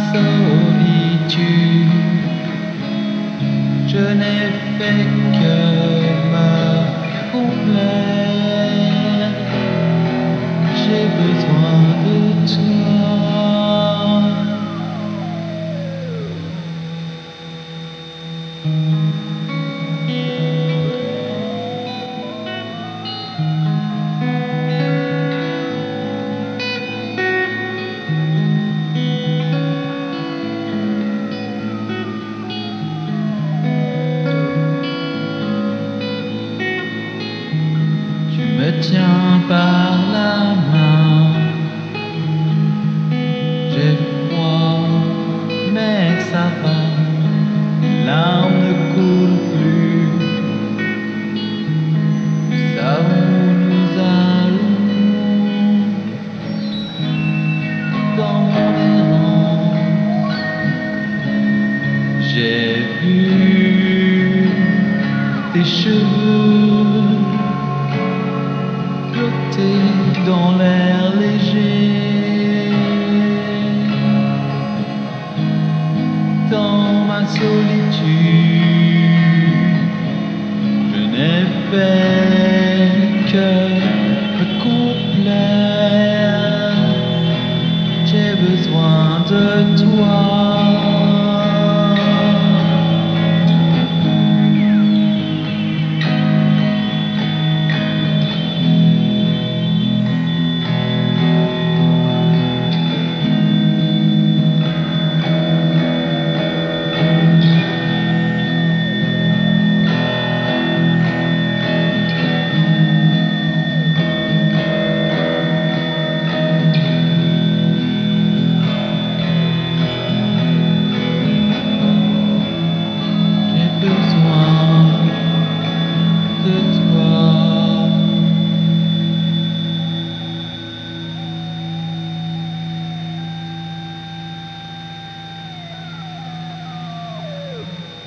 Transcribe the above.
solitude, je n'ai fait que me complaire. J'ai besoin de toi. Tu me tiens par la main, j'ai froid, mais ça va, les larmes ne coulent plus. Nous savons où nous allons. Dans mon errance, j'ai vu tes cheveux flotter dans l'air léger. Dans ma solitude, je n'ai fait que me complaire. J'ai besoin de toi.